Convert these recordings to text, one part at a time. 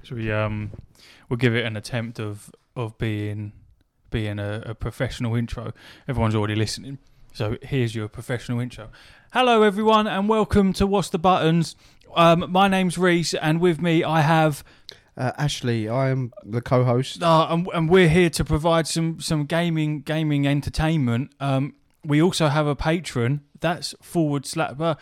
So we'll give it an attempt of being a professional intro. Everyone's already listening, so here's your professional intro. Hello, everyone, and welcome to What's the Buttons. My name's Reese, and with me I have Ashley. I am the co-host. and we're here to provide some gaming entertainment. We also have a patron. That's /.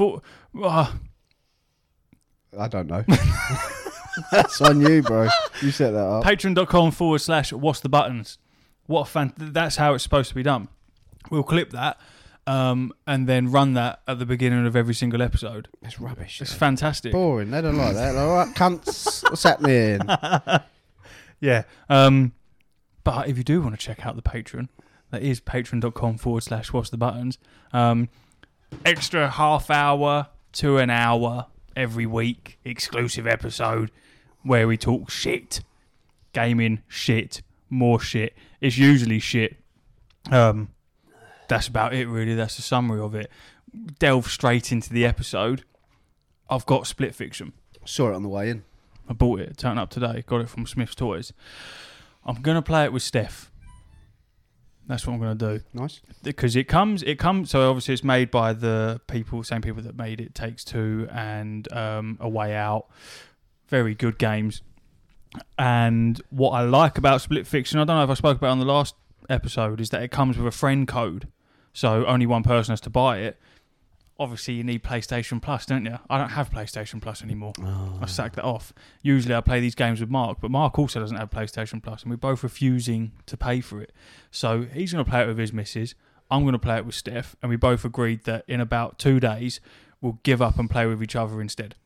I don't know. That's on you, bro. You set that up. Patreon.com /What's the Buttons. What a that's how it's supposed to be done. We'll clip that and then run that at the beginning of every single episode. It's rubbish. It's fantastic. Boring. They don't like that. All right, cunts. What's happening? Yeah. But if you do want to check out the Patreon, that is patreon.com /What's the Buttons. Extra half hour to an hour every week, exclusive episode where we talk shit. Gaming shit. More shit. It's usually shit. That's about it, really. That's the summary of it. Delve straight into the episode. I've got Split Fiction. Saw it on the way in. I bought it. Turned up today. Got it from Smith's Toys. I'm going to play it with Steph. That's what I'm going to do. Nice. Because it comes. So obviously it's made by the same people that made It Takes Two and A Way Out. Very good games. And what I like about Split Fiction, I don't know if I spoke about it on the last episode, is that it comes with a friend code. So only one person has to buy it. Obviously you need PlayStation Plus, don't you? I don't have PlayStation Plus anymore. Oh. I sacked that off. Usually I play these games with Mark, but Mark also doesn't have PlayStation Plus, and we're both refusing to pay for it. So he's going to play it with his missus. I'm going to play it with Steph, and we both agreed that in about 2 days we'll give up and play with each other instead.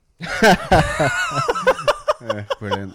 Yeah, brilliant.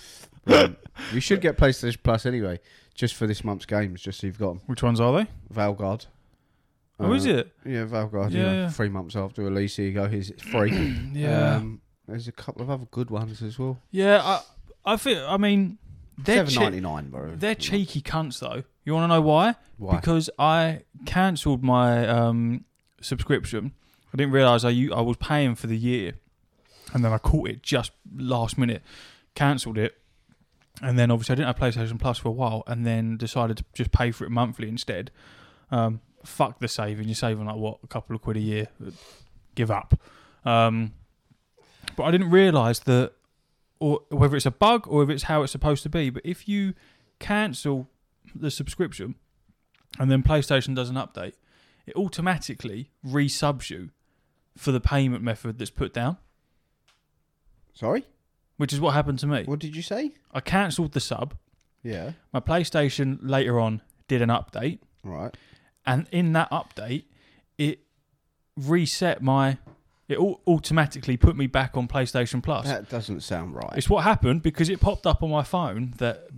You should get PlayStation Plus anyway, just for this month's games, just so you've got them. Which ones are they? Valguard. Oh, is it? Yeah, Valguard. Yeah. 3 months after release, here you go. It's free. Yeah. There's a couple of other good ones as well. Yeah, I mean, they're $7.99, bro. They're cheeky cunts, though. You want to know why? Why? Because I cancelled my subscription. I didn't realise I was paying for the year, and then I caught it just last minute, cancelled it, and then obviously I didn't have PlayStation Plus for a while, and then decided to just pay for it monthly instead. Fuck the saving. You're saving like what, a couple of quid a year. Give up. But I didn't realise that, or whether it's a bug or if it's how it's supposed to be. But if you cancel the subscription and then PlayStation does an update, it automatically resubs you for the payment method that's put down. Sorry? Which is what happened to me. What did you say? I cancelled the sub. Yeah. My PlayStation later on did an update. Right. And in that update, it reset it automatically put me back on PlayStation Plus. That doesn't sound right. It's what happened because it popped up on my phone that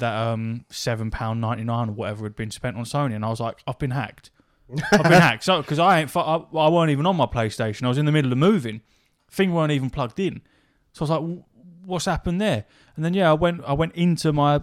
£7.99 or whatever had been spent on Sony, and I was like, I've been hacked. I've been hacked. So because I weren't even on my PlayStation. I was in the middle of moving. Thing weren't even plugged in. So I was like, what's happened there? And then I went into my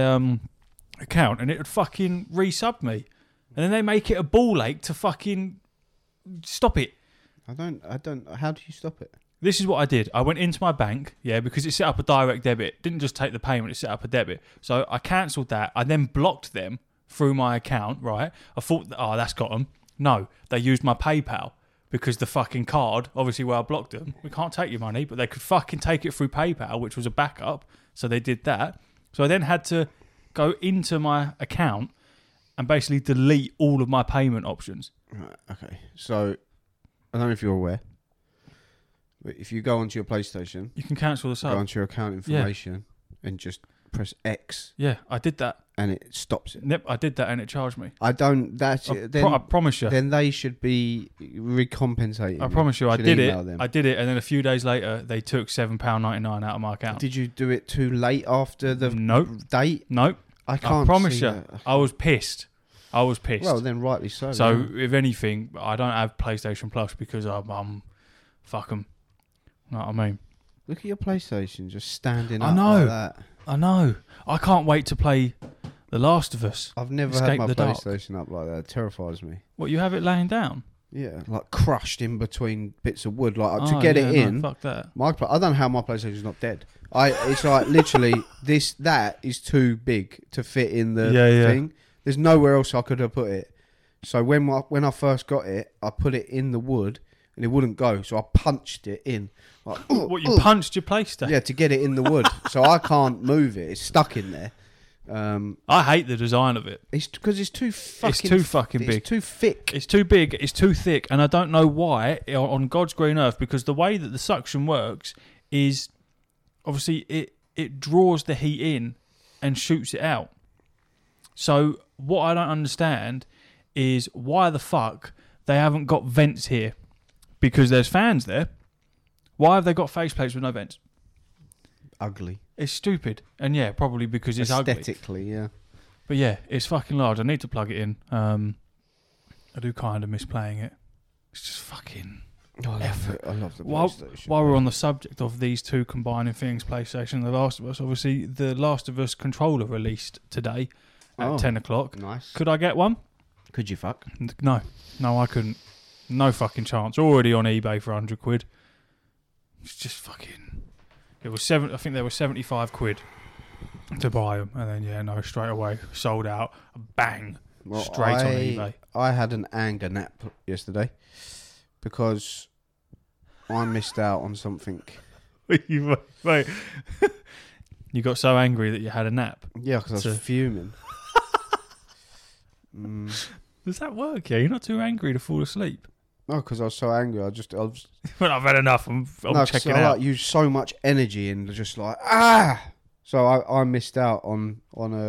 account and it had fucking resubbed me. And then they make it a ball ache to fucking stop it. I don't. How do you stop it? This is what I did. I went into my bank, because it set up a direct debit. Didn't just take the payment, it set up a debit. So I cancelled that. I then blocked them through my account, right? I thought, that's got them. No, they used my PayPal because the fucking card, obviously where I blocked them, we can't take your money, but they could fucking take it through PayPal, which was a backup. So they did that. So I then had to go into my account and basically delete all of my payment options. Right, okay. So, I don't know if you're aware, but if you go onto your PlayStation, You can cancel the go sub. onto your account information and just press X Yeah, I did that. and it stops it. Yep, I did that and it charged me. I don't, that's it. I promise you. Then they should be recompensating. I promise you, I Should did it. email them. I did it, and then a few days later, they took £7.99 out of my account. Did you do it too late after the Nope. date? Nope. I can't promise see you, that. I was pissed. Well, then rightly so. So, yeah. if anything, I don't have PlayStation Plus because I'm fuck 'em. Know what I mean? Look at your PlayStation just standing I up know. like that. I know. I can't wait to play The Last of Us. I've never Escape had my the dark. PlayStation up like that. It terrifies me. What, you have it laying down? Yeah, like crushed in between bits of wood, like to get it in. No, fuck that. I don't know how my PlayStation's not dead. It's like literally that is too big to fit in the thing. There's nowhere else I could have put it. So when I first got it, I put it in the wood and it wouldn't go. So I punched it in. Like, what, you punched your PlayStation? Yeah, to get it in the wood. So I can't move it. It's stuck in there. I hate the design of it. It's because it's too fucking. It's too fucking big. It's too thick. It's too big. It's too thick, and I don't know why on God's green earth. Because the way that the suction works is obviously it draws the heat in and shoots it out. So what I don't understand is why the fuck they haven't got vents here, because there's fans there. Why have they got faceplates with no vents? Ugly. It's stupid. And yeah, probably because it's ugly. Aesthetically, yeah. But yeah, it's fucking large. I need to plug it in. I do kind of miss playing it. It's just fucking effort. I love the PlayStation. While we're on the subject of these two combining things, PlayStation and The Last of Us, obviously The Last of Us controller released today at 10 o'clock. Nice. Could I get one? Could you fuck? No, I couldn't. No fucking chance. Already on eBay for £100. It's just fucking. It was I think they were 75 quid to buy them, and then straight away sold out. Bang, straight on eBay. I had an anger nap yesterday because I missed out on something. Wait, you got so angry that you had a nap? Yeah, because I was fuming. Does that work? Yeah, you're not too angry to fall asleep. No, because I was so angry. I was well, I've had enough. I'm checking out. I used so much energy and just like So I missed out on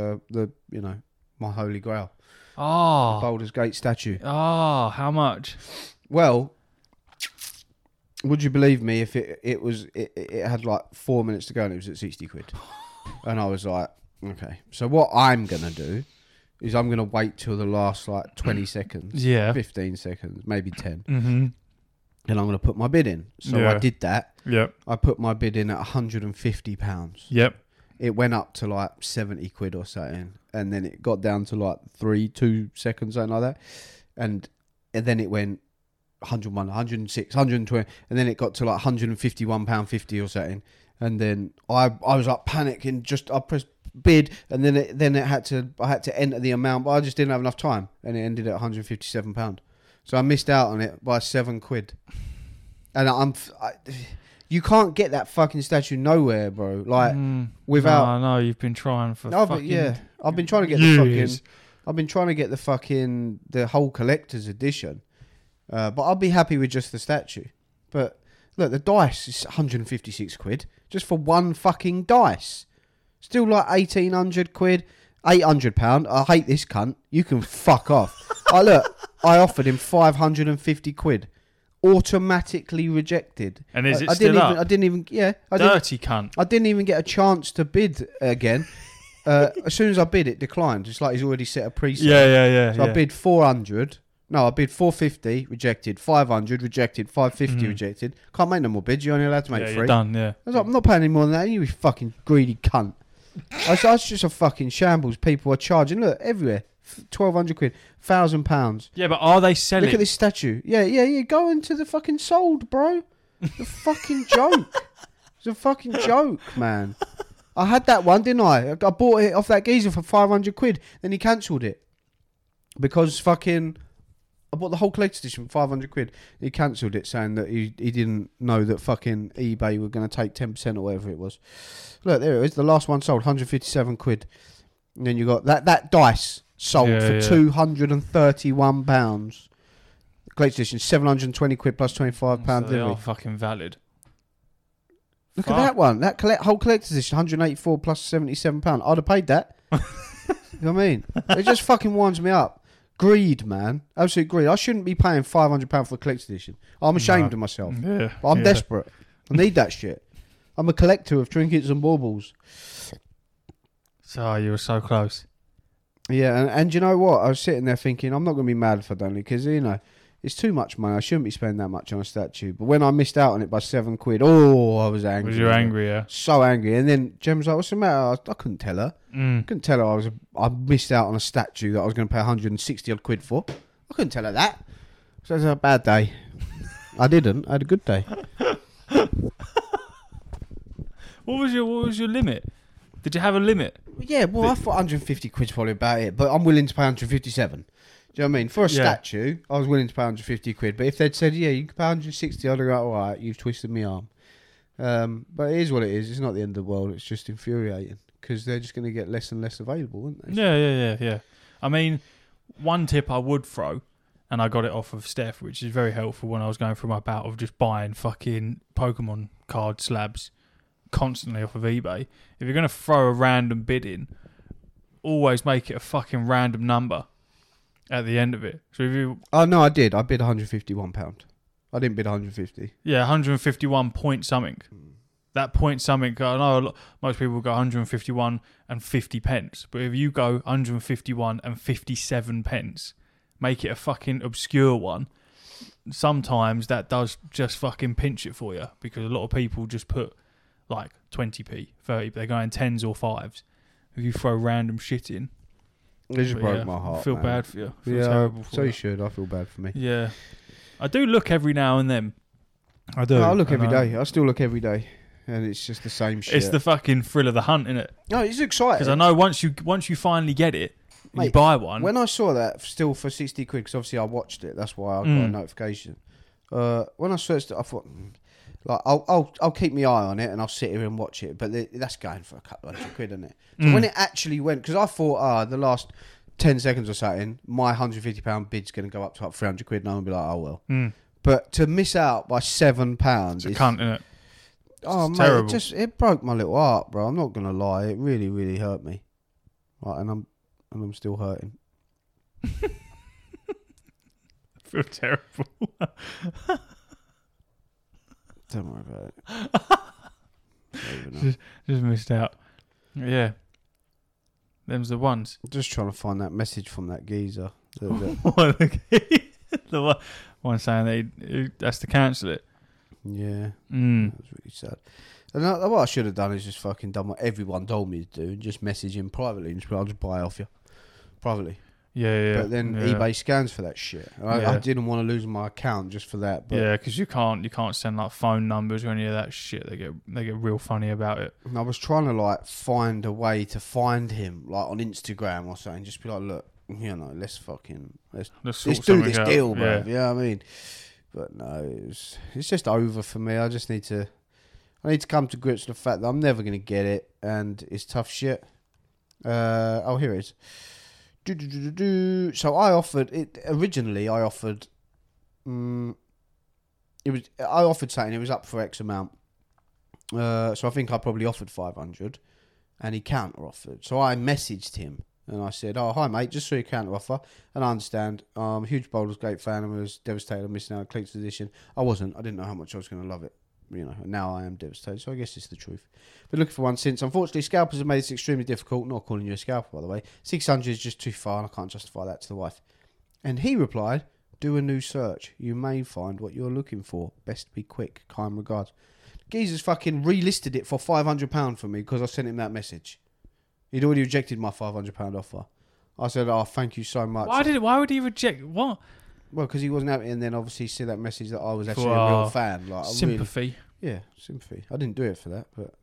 my holy grail. Oh, the Baldur's Gate statue. Oh, how much? Well, would you believe me if it had like 4 minutes to go and it was at 60 quid? And I was like, okay. So what I'm gonna do is I'm going to wait till the last like 20 seconds, 15 seconds, maybe 10. Mm-hmm. And I'm going to put my bid in. So I did that. Yep. I put my bid in at £150. Yep. It went up to like 70 quid or something. And then it got down to like 2 seconds, something like that. And then it went 101, 106, 120. And then it got to like £151.50 or something. And then I was like panicking, I pressed bid, and then I had to enter the amount, but I just didn't have enough time, and it ended at £157. So I missed out on it by 7 quid. And you can't get that fucking statue nowhere, bro. Like without. No, you've been trying for. No, but yeah, I've been trying to get the whole collector's edition, but I'll be happy with just the statue. But look, the dice is 156 quid just for one fucking dice. Still like 1,800 quid, £800. I hate this cunt. You can fuck off. I offered him 550 quid. Automatically rejected. And is it still up? I didn't even. Dirty cunt. I didn't even get a chance to bid again. As soon as I bid, it declined. It's like he's already set a preset. Yeah. So I bid 400. No, I bid 450, rejected. 500, rejected. 550, rejected. Can't make no more bids. You're only allowed to make 3. You're done, yeah. I was like, I'm not paying any more than that. You fucking greedy cunt. That's just a fucking shambles. People are charging. Look, everywhere. 1,200 quid. £1,000. Yeah, but are they selling? Look at this statue. Yeah. Go into the fucking sold, bro. It's a fucking joke. It's a fucking joke, man. I had that one, didn't I? I bought it off that geezer for 500 quid. Then he cancelled it. Because fucking... I bought the whole collector's edition for 500 quid. He cancelled it, saying that he didn't know that fucking eBay were going to take 10% or whatever it was. Look, there it is. The last one sold, 157 quid. And then you got that dice sold for £231. The collector's edition, 720 quid plus £25 delivery. They are fucking valid. Look at that one. That whole collector's edition, 184 plus £77. I'd have paid that. You know what I mean? It just fucking winds me up. Greed, man. Absolute greed. I shouldn't be paying £500 for a collector's edition. I'm ashamed of myself. Yeah, but I'm desperate. I need that shit. I'm a collector of trinkets and baubles. So you were so close. Yeah, and you know what? I was sitting there thinking, I'm not going to be mad if I don't, because, it's too much money. I shouldn't be spending that much on a statue. But when I missed out on it by 7 quid, I was angry. Was you angry, yeah? So angry. And then Jem was like, what's the matter? I couldn't tell her. Couldn't tell her I missed out on a statue that I was going to pay 160 odd quid for. I couldn't tell her that. So it's a bad day. I didn't. I had a good day. What was your limit? Did you have a limit? Yeah, well, I thought 150 quid's probably about it, but I'm willing to pay 157. Do you know what I mean? For a statue, I was willing to pay 150 quid, but if they'd said, yeah, you can pay 160, I'd have gone, all right, you've twisted my arm. But it is what it is. It's not the end of the world. It's just infuriating because they're just going to get less and less available, aren't they? Yeah. I mean, one tip I would throw, and I got it off of Steph, which is very helpful when I was going through my bout of just buying fucking Pokemon card slabs constantly off of eBay. If you're going to throw a random bid in, always make it a fucking random number at the end of it. So if you... Oh, no, I did. I bid £151. I didn't bid 150. Yeah, 151 point something. That point something, I know most people go 151 and 50 pence, but if you go 151 and 57 pence, make it a fucking obscure one, sometimes that does just fucking pinch it for you, because a lot of people just put like 20p, 30p, they're going 10s or 5s. If you throw random shit in. It just broke my heart. I feel man. bad for you. I feel Yeah, terrible for so you. you should. I feel bad for me. Yeah. I do look every now and then. I do. No, I look every day. I still look every day. And it's just the same shit. It's the fucking thrill of the hunt, innit? No, it's exciting. Because I know once you finally get it, and you Mate, buy one. When I saw that still for 60 quid, because obviously I watched it, that's why I got a notification. When I searched it, I thought, like, I'll keep my eye on it and I'll sit here and watch it. But that's going for a couple of hundred quid, isn't it? So when it actually went, because I thought, the last 10 seconds or something, my £150 bid's going to go up to like 300 quid, and I'm going to be like, oh well. But to miss out by £7 it's a cunt, innit? Oh, it's mate, terrible. it broke my little heart, bro. I'm not gonna lie, it really, really hurt me. Right, and I'm still hurting. I feel terrible. Don't worry about it. Just missed out. Yeah. Them's the ones. I'm just trying to find that message from that geezer. The The one saying that he has to cancel it. yeah, that was really sad. And what I should have done is just fucking done what everyone told me to do and just message him privately and just be, I'll just buy it off you privately. Yeah. But then eBay scans for that shit. I didn't want to lose my account just for that. But yeah, because you can't send like phone numbers or any of that shit. They get real funny about it. And I was trying to like find a way to find him like on Instagram or something. Just be like, look, you know, let's sort do this out. deal, bro. Yeah. You know what I mean? But no, it's just over for me. I just need to come to grips with the fact that I'm never going to get it, and it's tough shit. Here it is. So I offered it originally. I offered something. It was up for X amount. So I think I probably offered 500, and he counter offered. So I messaged him. And I said, oh, hi, mate, just saw your counter offer. And I understand. I'm a huge Baldur's Gate fan and was devastated on missing out on Cleek's edition. I wasn't. I didn't know how much I was going to love it. You know, and now I am devastated. So I guess it's the truth. Been looking for one since. Unfortunately, scalpers have made this extremely difficult. Not calling you a scalper, by the way. 600 is just too far, and I can't justify that to the wife. And he replied, do a new search. You may find what you're looking for. Best be quick. Kind regards. Geezer's fucking relisted it for £500 for me because I sent him that message. He'd already rejected my £500 offer. I said, oh, thank you so much. Why would he reject what? Well, because he wasn't happy, and then obviously see that message that I was actually a real fan. Like Sympathy. Sympathy. I didn't do it for that, but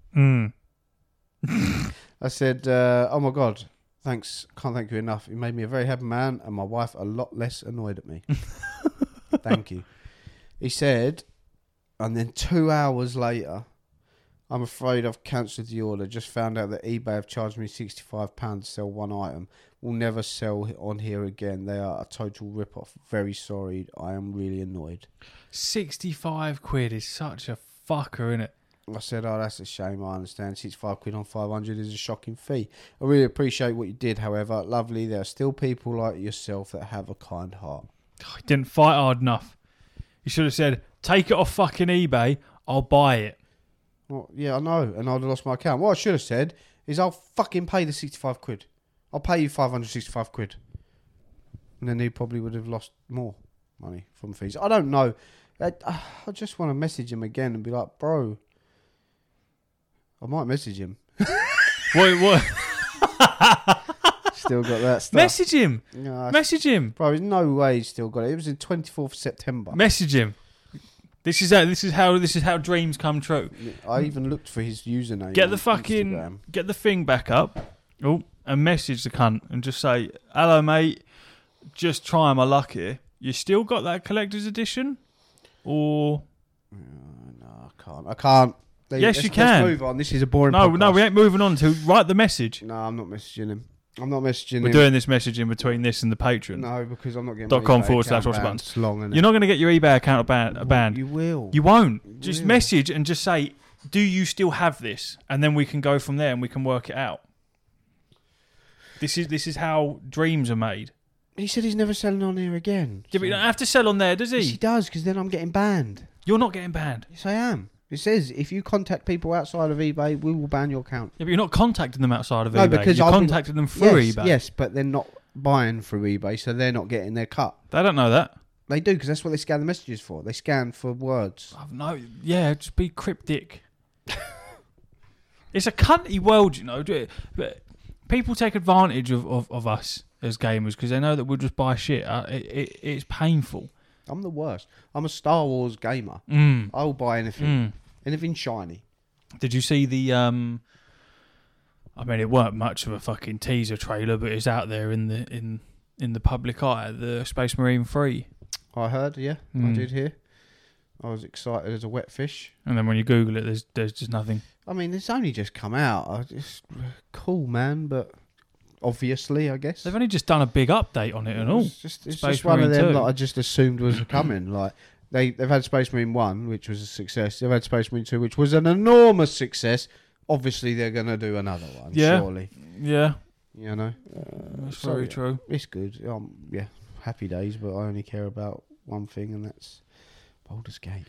I said, oh my God, thanks. Can't thank you enough. You made me a very happy man, and my wife a lot less annoyed at me. Thank you. He said, and then 2 hours later, I'm afraid I've cancelled the order. Just found out that eBay have charged me £65 to sell one item. Will never sell on here again. They are a total rip-off. Very sorry. I am really annoyed. 65 quid is such a fucker, innit? I said, oh, that's a shame. I understand. 65 quid on 500 is a shocking fee. I really appreciate what you did, however. Lovely. There are still people like yourself that have a kind heart. He didn't fight hard enough. You should have said, take it off fucking eBay. I'll buy it. Well, yeah, I know, and I'd have lost my account. What I should have said is I'll fucking pay the 65 quid. I'll pay you 565 quid. And then he probably would have lost more money from fees. I don't know. I just want to message him again and be like, bro, I might message him. What? still got that stuff. Message him. No, Message him. bro, there's no way he's still got it. It was in 24th September. Message him. This is how dreams come true. I even looked for his username. Get on the fucking Instagram. get the thing back up. Oh, and message the cunt and just say, "Hello, mate. Just trying my luck here. You still got that collector's edition, or No, I can't. Yes, you Let's can. move on. This is a boring no? podcast. No, we ain't moving on to write the message. No, I'm not messaging him. I'm not messaging We're him. doing this message in between this and the Patreon. No, because I'm not getting .com my eBay /What's account Buttons. banned. It's long, innit? You're not going to get your eBay account banned. You will. You won't. You Just will. message and just say, "Do you still have this?" And then we can go from there and we can work it out. This is how dreams are made. He said he's never selling on here again. Yeah, but you don't have to sell on there, does Yes, he he? does, because then I'm getting banned. You're not getting banned. Yes, I am. It says if you contact people outside of eBay, we will ban your account. Yeah, but you're not contacting them outside of No, eBay. because You're I've been- contacting them through yes, eBay. yes, but they're not buying through eBay, so they're not getting their cut. They don't know that. They do, because that's what they scan the messages for. They scan for words. I've no. Yeah, just be cryptic. It's a cunty world, you know. But people take advantage of us as gamers because they know that we'll just buy shit. It's painful. I'm the worst. I'm a Star Wars gamer. Mm. I will buy anything. Mm. Anything shiny. Did you see the? I mean, it weren't much of a fucking teaser trailer, but it's out there in the public eye. The Space Marine 3, I heard, yeah. I Mm. did hear. I was excited as a wet fish. and then when you Google it, there's just nothing. I mean, it's only just come out. It's cool, man, but obviously, I guess. They've only just done a big update on it and all. It's just Space one of Marine them 2. that I just assumed was coming. Like they've had Space Marine 1, which was a success. They've had Space Marine 2, which was an enormous success. Obviously, they're going to do another one, Yeah. surely. Yeah, You know? that's so, very yeah, true. It's good. Yeah, happy days, but I only care about one thing, and that's Baldur's Gate.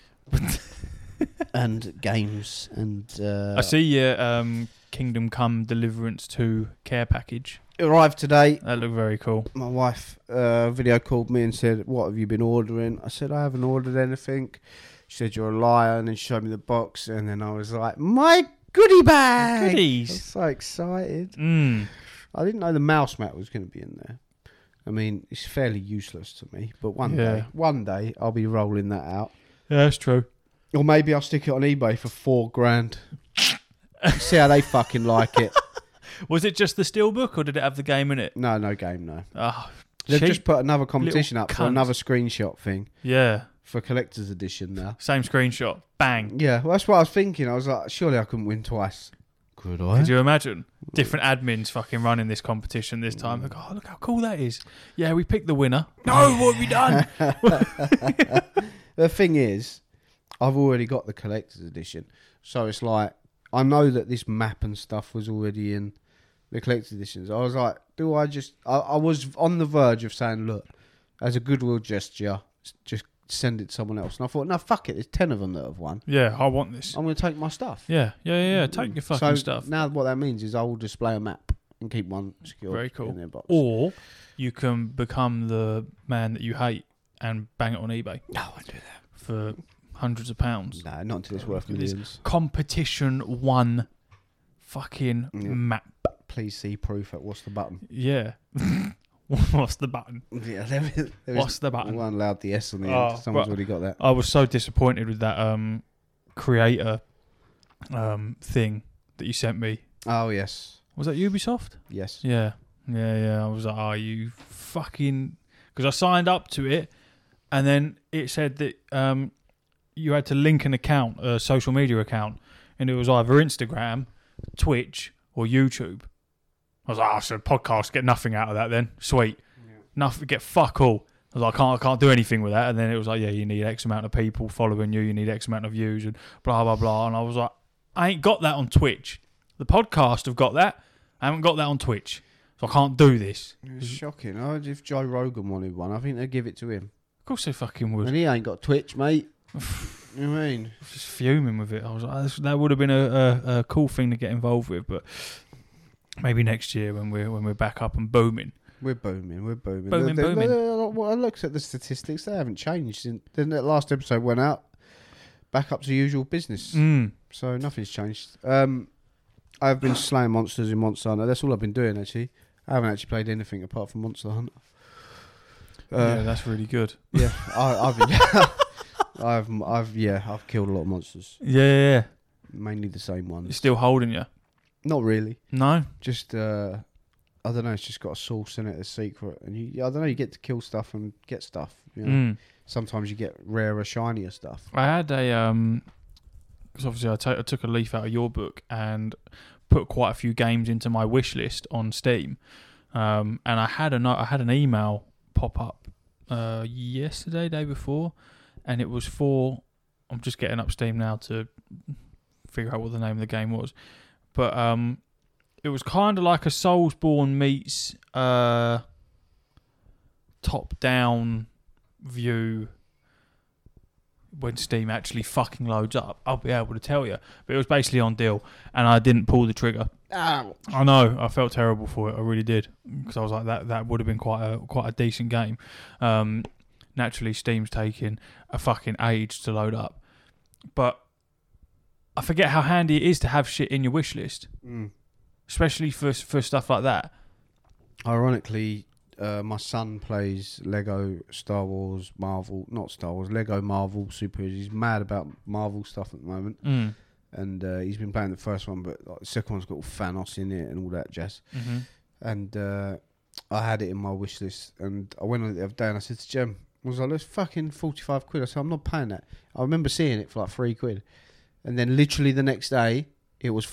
And games, and... I see your Kingdom Come Deliverance 2 care package. It arrived today. That looked very cool. My wife video called me and said, "What have you been ordering?" I said, "I haven't ordered anything." She said, "You're a liar," and then she showed me the box, and then I was like, "My goodie bag!" I was Goodies. so excited. Mm. I didn't know the mouse mat was going to be in there. I mean, it's fairly useless to me, but one day I'll be rolling that out, Yeah, that's true. or maybe I'll stick it on eBay for $4,000. See how they fucking like it. Was it just the steelbook, or did it have the game in it? No game, no. Oh, They've cheap. just put another competition little up for cunt. another screenshot thing Yeah, for collector's edition now. same screenshot. Bang. Yeah, well, that's what I was thinking. I was like, surely I couldn't win twice. Could I? Could you imagine? Different admins fucking running this competition this time. Like, oh, look how cool that is. Yeah, we picked the winner. No, what have we done? The thing is, I've already got the collector's edition. So it's like, I know that this map and stuff was already in the collector's editions. I was like, do I just... I was on the verge of saying, look, as a goodwill gesture, just send it to someone else. And I thought, no, fuck it. There's 10 of them that have won. Yeah, I want this. I'm going to take my stuff. Yeah. Take your fucking so stuff. Now what that means is I will display a map and keep one secured Very cool. in their box. Or you can become the man that you hate and bang it on eBay No, I do that. for hundreds of pounds. No, not until it's worth Look at this. millions. Competition 1 fucking Yeah. map. Please see proof at what's the button. Yeah. What's the button? Yeah, there is What's the button? one allowed the S on the Oh, end. Someone's but- already got that. I was so disappointed with that creator thing that you sent me. Oh, yes. Was that Ubisoft? Yes. Yeah. I was like, oh, you fucking... Because I signed up to it, and then it said that you had to link an account, a social media account, and it was either Instagram, Twitch, or YouTube. I was like, oh, so podcast, get nothing out of that then. Sweet. Yeah. Nothing, get fuck all. I was like, I can't do anything with that. And then it was like, yeah, you need X amount of people following you, you need X amount of views, and blah, blah, blah. And I was like, I ain't got that on Twitch. The podcast have got that. I haven't got that on Twitch. So I can't do this. It's shocking. If Joe Rogan wanted one, I think they'd give it to him. Of course they fucking would. And he ain't got Twitch, mate. You know what I mean? I was just fuming with it. I was like, that would have been a cool thing to get involved with, but maybe next year when we're back up and booming. We're booming. Booming. I looked at the statistics. They haven't changed. Then that last episode went out. Back up to usual business. So nothing's changed. I've been slaying monsters in Monster Hunter. That's all I've been doing, actually. I haven't actually played anything apart from Monster Hunter. Yeah, that's really good. Yeah, I've killed a lot of monsters. Yeah. Mainly the same It's ones. still holding you. Not really. No? Just I don't know. It's just got a sauce in it, a secret, and I don't know. You get to kill stuff and get stuff. You know? Sometimes you get rarer, shinier stuff. I had a because obviously I took a leaf out of your book and put quite a few games into my wish list on Steam, and I had an email pop up yesterday, day before, and it was for. I'm just getting up Steam now to figure out what the name of the game was, but it was kind of like a Soulsborne meets top-down view. When Steam actually fucking loads up, I'll be able to tell you. But it was basically on deal, and I didn't pull the trigger. Ow. I know, I felt terrible for it. I really did, because I was like, that would have been quite a decent game. Naturally, Steam's taking a fucking age to load up, but I forget how handy it is to have shit in your wish list, especially for stuff like that. Ironically, my son plays Lego Star Wars Marvel, not Star Wars, Lego Marvel superheroes. He's mad about Marvel stuff at the moment, and he's been playing the first one, but like, the second one's got all Thanos in it and all that jazz. And I had it in my wish list, and I went on it the other day and I said to Jem, I was like, "That's fucking 45 quid." I said, "I'm not paying that." I remember seeing it for like £3, and then literally the next day it was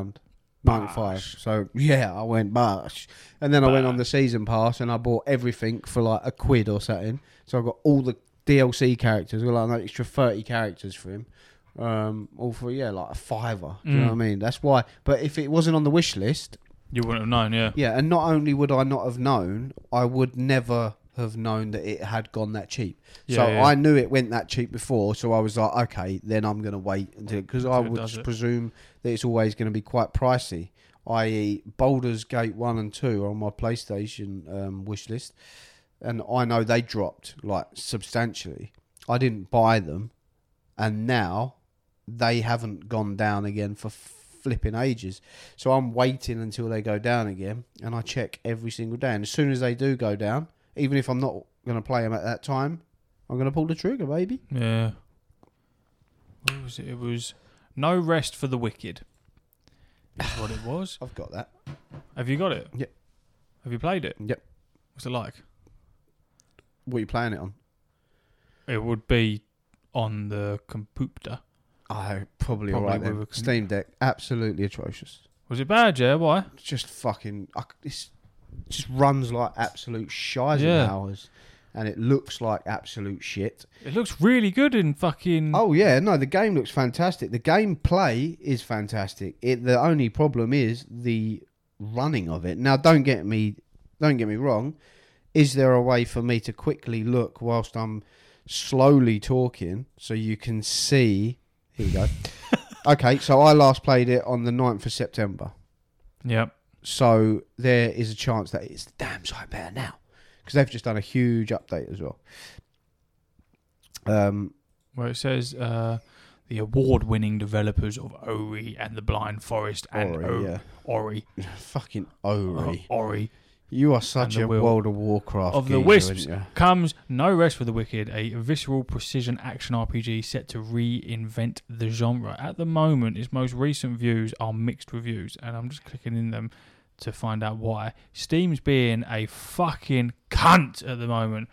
£3.95. So yeah, I went bash, and then I went on the season pass and I bought everything for like £1 or something. So I got all the DLC characters, I got like an extra 30 characters for him, all for like a £5. Do you know what I mean? That's why. But if it wasn't on the wish list, you wouldn't have known. Yeah, and not only would I not have known, I would never have known that it had gone that cheap. I knew it went that cheap before, so I was like, okay, then I'm going to wait until, because I would presume that it's always going to be quite pricey, i.e. Baldur's Gate 1 and 2 are on my PlayStation wish list, and I know they dropped like substantially. I didn't buy them, and now they haven't gone down again for flipping ages. So I'm waiting until they go down again, and I check every single day, and as soon as they do go down, even if I'm not going to play them at that time, I'm going to pull the trigger, baby. Yeah. What was it? It was No Rest for the Wicked. That's what it was. I've got that. Have you got it? Yep. Have you played it? Yep. What's it like? What are you playing it on? It would be on the computer. Probably all right then. Steam Deck, absolutely atrocious. Was it bad, yeah? Why? Just fucking... It just runs like absolute shies in hours. And it looks like absolute shit. It looks really good in fucking... Oh, yeah. No, the game looks fantastic. The gameplay is fantastic. The only problem is the running of it. Now, don't get me wrong. Is there a way for me to quickly look whilst I'm slowly talking so you can see... Here we go. Okay, so I last played it on the 9th of September. Yep. So there is a chance that it's damn sight better now, because they've just done a huge update as well. Where it says the award-winning developers of Ori and the Blind Forest and Ori. Fucking Ori. Ori. You are such a World of Warcraft of the Wisps comes No Rest for the Wicked, a visceral precision action RPG set to reinvent the genre. At the moment, its most recent views are mixed reviews, and I'm just clicking in them to find out why. Steam's being a fucking cunt at the moment.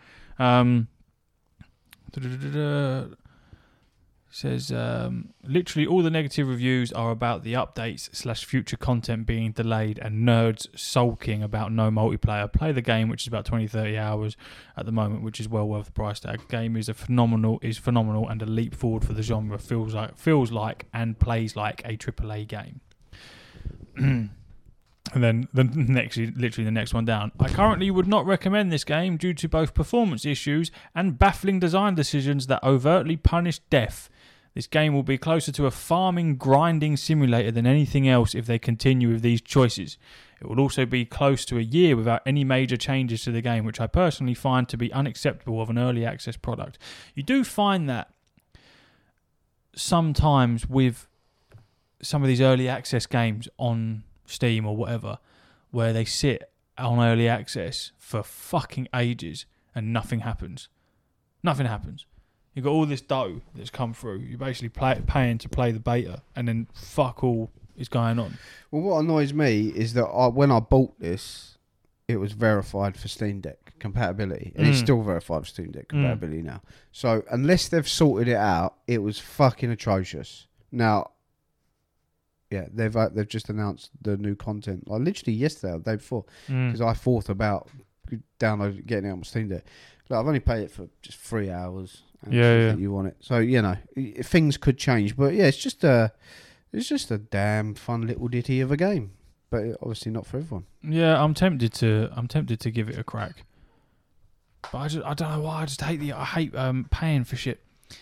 Says literally all the negative reviews are about the updates / future content being delayed and nerds sulking about no multiplayer. Play the game, which is about 20-30 hours at the moment, which is well worth the price tag. The game is phenomenal and a leap forward for the genre. Feels like and plays like a AAA game. And then literally the next one down. I currently would not recommend this game due to both performance issues and baffling design decisions that overtly punish death. This game will be closer to a farming, grinding simulator than anything else if they continue with these choices. It will also be close to a year without any major changes to the game, which I personally find to be unacceptable of an early access product. You do find that sometimes with some of these early access games on Steam or whatever, where they sit on early access for fucking ages and nothing happens. Nothing happens. You've got all this dough that's come through. You're basically paying to play the beta, and then fuck all is going on. Well, what annoys me is that when I bought this, it was verified for Steam Deck compatibility, and it's still verified for Steam Deck compatibility now. So unless they've sorted it out, it was fucking atrocious. Now, yeah, they've just announced the new content, like literally yesterday or the day before, because I thought about getting it on my Steam Deck. Like, I've only paid it for just 3 hours. Yeah. You want it, so things could change, but yeah, it's just a damn fun little ditty of a game, but obviously not for everyone. Yeah, I'm tempted to give it a crack, but I don't know why. I hate paying for shit.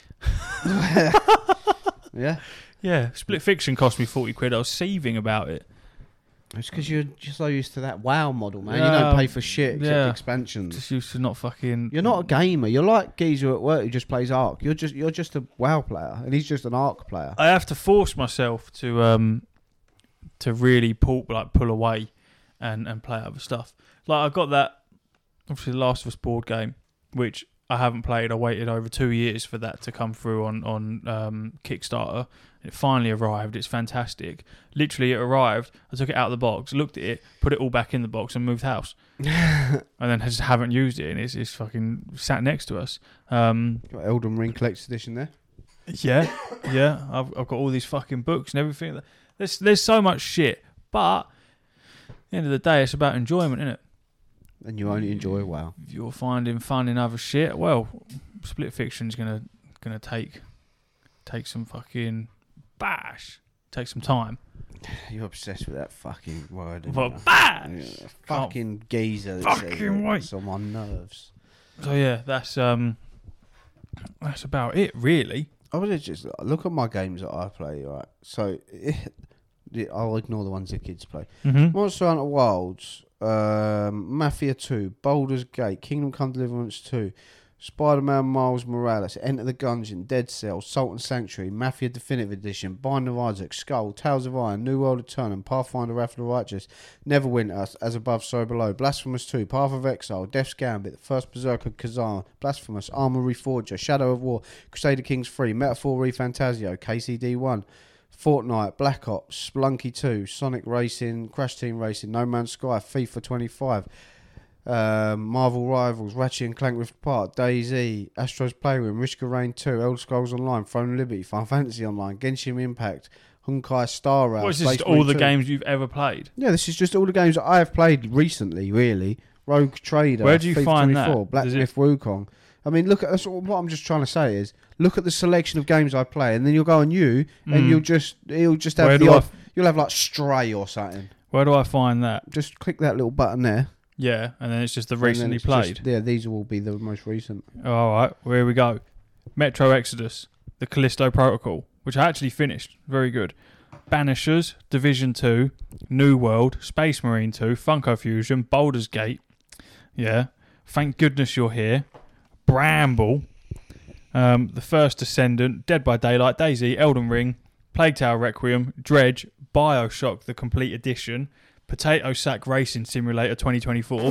Yeah. Split Fiction cost me 40 quid. I was seething about it. It's because you're just so used to that WoW model, man. You don't pay for shit except expansions. Just used to not fucking. You're not a gamer. You're like Geezer at work who just plays Ark. You're just a WoW player, and he's just an Ark player. I have to force myself to really pull away and play other stuff. Like I got that, obviously, the Last of Us board game, which I haven't played. I waited over 2 years for that to come through on Kickstarter. It finally arrived. It's fantastic. Literally, it arrived. I took it out of the box, looked at it, put it all back in the box, and moved house. And then just haven't used it, and it's fucking sat next to us. Got Elden Ring Collector's Edition there. Yeah. I've got all these fucking books and everything. There's so much shit, but at the end of the day, it's about enjoyment, isn't it? And you only enjoy WoW. If you're finding fun in other shit, well, Split Fiction's gonna take some fucking bash. Take some time. You're obsessed with that fucking word. What, bash? Yeah, fucking geezer. Fucking right. It's on my nerves. So yeah, that's about it, really. I would just look at my games that I play. Right, so I'll ignore the ones the kids play. Monster Hunter Wilds, Mafia 2, Baldur's Gate, Kingdom Come Deliverance 2, Spider-Man Miles Morales, Enter the Gungeon, Dead Cells, Salt and Sanctuary, Mafia Definitive Edition, Binding of Isaac, Skull, Tales of Iron, New World of Turn, Pathfinder Wrath of the Righteous, Neverwinter, As Above So Below, Blasphemous 2, Path of Exile, Death's Gambit, The First Berserker Kazan, Blasphemous, Armor Reforger, Shadow of War, Crusader Kings 3, Metaphor ReFantazio, KCD 1, Fortnite, Black Ops, Splunky 2, Sonic Racing, Crash Team Racing, No Man's Sky, FIFA 25, Marvel Rivals, Ratchet and Clank Rift Apart, DayZ, Astro's Playroom, Risk of Rain 2, Elder Scrolls Online, Throne of Liberty, Final Fantasy Online, Genshin Impact, Honkai Star Rail. What is this? All the games you've ever played? Yeah, this is just all the games that I have played recently, really. Rogue Trader, where do you FIFA find 24, that? Black Myth Wukong. I mean, look at that's what I'm just trying to say is look at the selection of games I play, and then you'll go on and you'll just have you'll have like Stray or something. Where do I find that? Just click that little button there. Yeah, and then it's just the recently played. These will be the most recent. All right, here we go. Metro Exodus, the Callisto Protocol, which I actually finished. Very good. Banishers, Division 2, New World, Space Marine 2, Funko Fusion, Baldur's Gate. Yeah. Thank Goodness You're Here. Bramble. The First Descendant, Dead by Daylight, DayZ, Elden Ring, Plague Tale Requiem, Dredge, Bioshock, the Complete Edition, Potato Sack Racing Simulator 2024.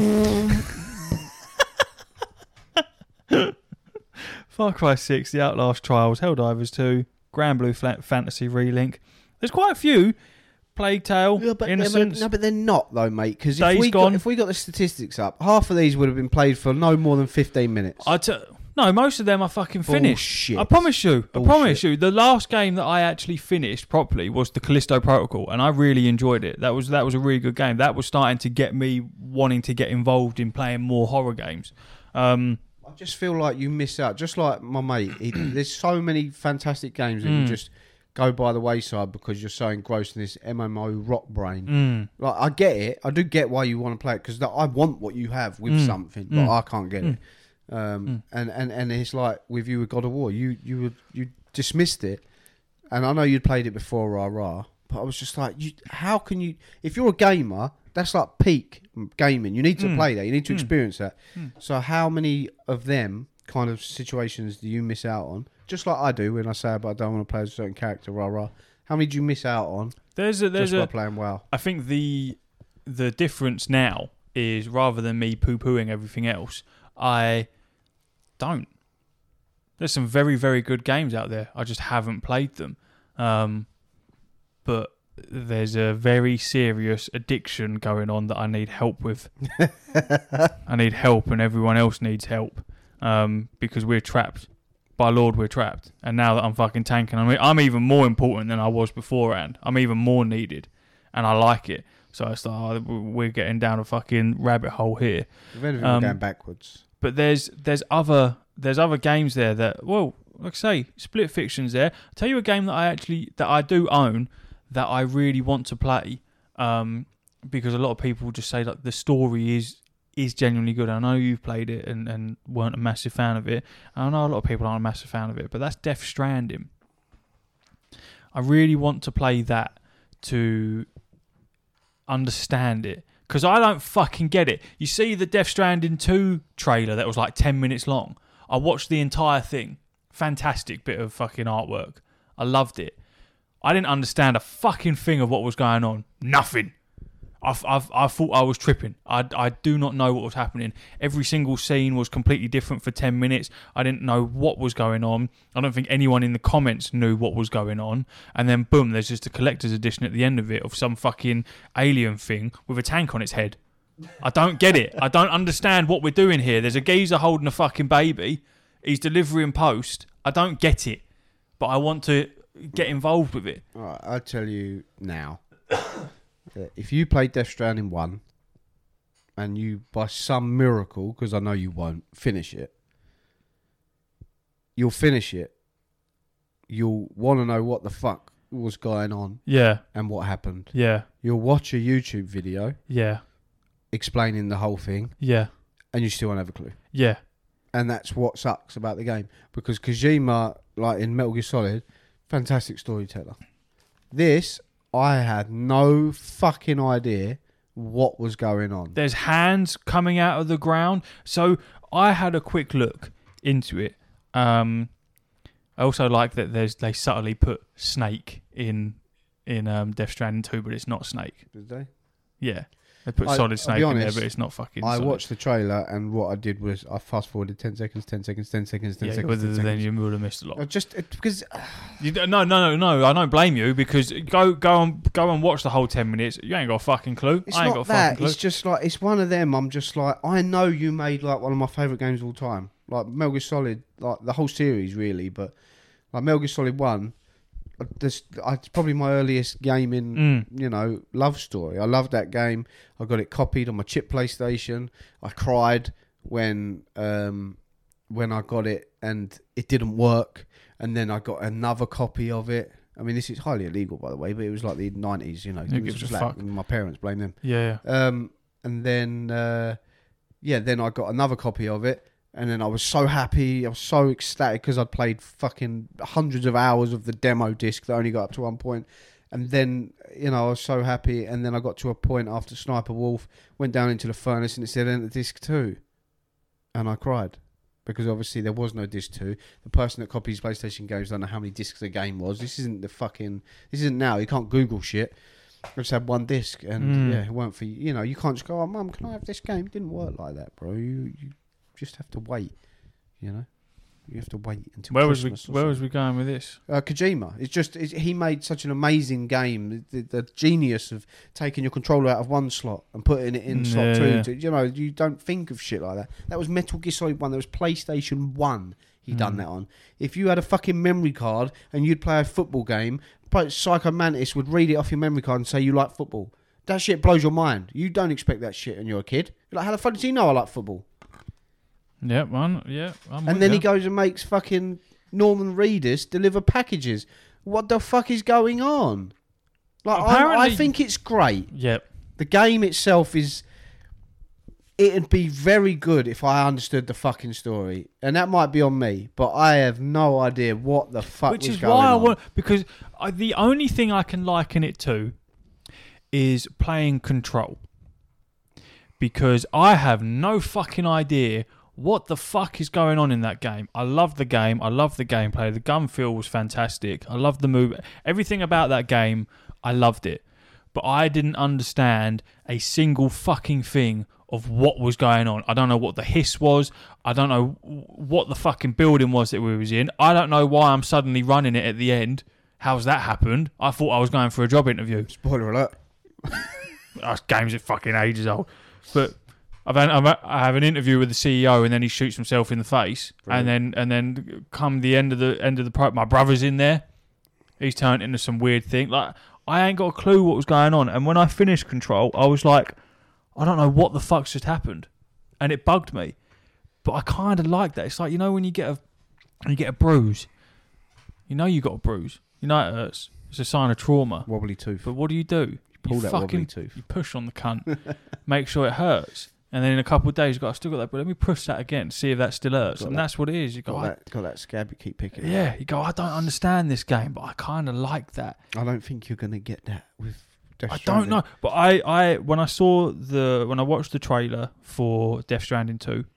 Far Cry 6, The Outlast Trials, Helldivers 2, Grand Blue Fantasy Relink. There's quite a few. Plague Tale, Innocence. No, but they're not though, mate. Because if we got the statistics up, half of these would have been played for no more than 15 minutes. No, most of them are fucking finished. Bullshit. I promise you. The last game that I actually finished properly was the Callisto Protocol, and I really enjoyed it. That was a really good game. That was starting to get me wanting to get involved in playing more horror games. I just feel like you miss out. Just like my mate, there's so many fantastic games that you just go by the wayside because you're so engrossed in this MMO rock brain. Like I get it. I do get why you want to play it because I want what you have with something, but I can't get it. And it's like with you with God of War, you dismissed it, and I know you'd played it before, but I was just like, how can you? If you're a gamer, that's like peak gaming. You need to play that. You need to experience that. So how many of them kind of situations do you miss out on? Just like I do when I say, but I don't want to play as a certain character, How many do you miss out on? There's by playing WoW. I think the difference now is rather than me poo-pooing everything else, I don't. There's some very, very good games out there. I just haven't played them. But there's a very serious addiction going on that I need help with. I need help, and everyone else needs help, because we're trapped. By Lord, we're trapped. And now that I'm fucking tanking, I'm even more important than I was beforehand. I'm even more needed, and I like it. So it's like, we're getting down a fucking rabbit hole here. If anything, we're going backwards. But there's other games there that, well, like I say, Split Fiction's there. I'll tell you a game that I do own that I really want to play, because a lot of people just say that the story is genuinely good. I know you've played it and weren't a massive fan of it. I know a lot of people aren't a massive fan of it, but that's Death Stranding. I really want to play that to understand it, because I don't fucking get it. You see the Death Stranding 2 trailer that was like 10 minutes long. I watched the entire thing. Fantastic bit of fucking artwork. I loved it. I didn't understand a fucking thing of what was going on. Nothing. I thought I was tripping. I do not know what was happening. Every single scene was completely different for 10 minutes. I didn't know what was going on. I don't think anyone in the comments knew what was going on. And then boom, there's just a collector's edition at the end of it of some fucking alien thing with a tank on its head. I don't get it. I don't understand what we're doing here. There's a geezer holding a fucking baby. He's delivering post. I don't get it. But I want to get involved with it. All right, I'll tell you now. If you play Death Stranding 1 and you, by some miracle, because I know you won't, finish it, you'll finish it. You'll want to know what the fuck was going on. Yeah. And what happened. Yeah. You'll watch a YouTube video. Yeah. Explaining the whole thing. Yeah. And you still won't have a clue. Yeah. And that's what sucks about the game. Because Kojima, like in Metal Gear Solid, fantastic storyteller. This, I had no fucking idea what was going on. There's hands coming out of the ground. So I had a quick look into it. I also like that they subtly put Snake in Death Stranding 2, but it's not Snake. Did they? Yeah. They put Solid Snake in there, but it's not fucking I Solid. watched the trailer, and what I did was I fast forwarded 10 seconds, 10 seconds, 10 seconds, 10 seconds. Yeah, then you would have missed a lot. Because No. I don't blame you, because go and watch the whole 10 minutes. You ain't got a fucking clue. It's I ain't not got a fucking that. clue. It's just like, it's one of them. I'm just like, I know you made like one of my favourite games of all time. Like Metal Gear Solid, like the whole series really, but like Metal Gear Solid 1, it's probably my earliest gaming, love story. I love that game. I got it copied on my chip PlayStation. I cried when I got it and it didn't work, and then I got another copy of it. I mean, this is highly illegal, by the way, but it was like the 90s, Who gives a fuck? My parents, blame them. Yeah. And then, then I got another copy of it. And then I was so happy, I was so ecstatic because I'd played fucking hundreds of hours of the demo disc that only got up to one point. And then, I was so happy. And then I got to a point after Sniper Wolf, went down into the furnace and it said enter disc 2. And I cried. Because obviously there was no disc 2. The person that copies PlayStation games don't know how many discs the game was. This isn't now. You can't Google shit. I just had one disc. And it weren't for you. You can't just go, oh, Mum, can I have this game? It didn't work like that, bro. You just have to wait, you have to wait until Where Christmas. Where was we going with this? Kojima. He made such an amazing game. The genius of taking your controller out of one slot and putting it in slot 2. You don't think of shit like that. That was Metal Gear Solid 1. That was PlayStation 1. He done that on. If you had a fucking memory card and you'd play a football game, Psycho Mantis would read it off your memory card and say you like football. That shit blows your mind. You don't expect that shit when you're a kid. You're like, how the fuck does he know I like football? Yeah, one. Yeah, and then he goes and makes fucking Norman Reedus deliver packages. What the fuck is going on? Like, I think it's great. Yep. The game itself it'd be very good if I understood the fucking story, and that might be on me, but I have no idea what the fuck Which was is going why on. because the only thing I can liken it to is playing Control, because I have no fucking idea what the fuck is going on in that game. I love the game. I love the gameplay. The gun feel was fantastic. I love the move. Everything about that game, I loved it. But I didn't understand a single fucking thing of what was going on. I don't know what the hiss was. I don't know what the fucking building was that we was in. I don't know why I'm suddenly running it at the end. How's that happened? I thought I was going for a job interview. Spoiler alert. That game's at fucking ages old. But I have an interview with the CEO, and then he shoots himself in the face. Brilliant. And then come the end of the pro, my brother's in there. He's turned into some weird thing. Like, I ain't got a clue what was going on. And when I finished Control, I was like, I don't know what the fuck's just happened, and it bugged me. But I kind of like that. It's like, you know, when you get a bruise, you know you got a bruise. You know it hurts. It's a sign of trauma. Wobbly tooth. But what do? You Pull that wobbly tooth. You push on the cunt, make sure it hurts, and then in a couple of days you go, I still got that, but let me push that again, see if that still hurts. And that's what it is. You got that scab you keep picking. Yeah, you go, I don't understand this game, but I kind of like that. I don't think you're gonna get that with Death I Stranding. don't know, but I when I watched the trailer for Death Stranding 2,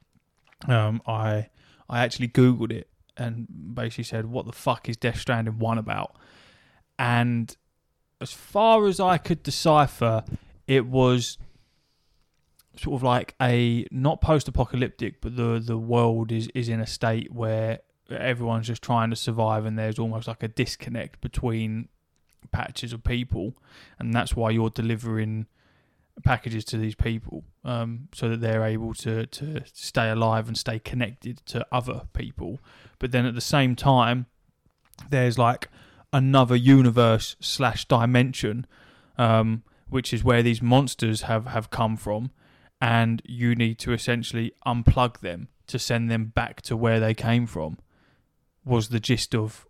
I actually Googled it and basically said, what the fuck is Death Stranding 1 about? And as far as I could decipher, it was sort of like a, not post-apocalyptic, but the world is in a state where everyone's just trying to survive, and there's almost like a disconnect between patches of people, and that's why you're delivering packages to these people, so that they're able to stay alive and stay connected to other people. But then at the same time, there's like another universe / dimension, which is where these monsters have come from, and you need to essentially unplug them to send them back to where they came from, was the gist of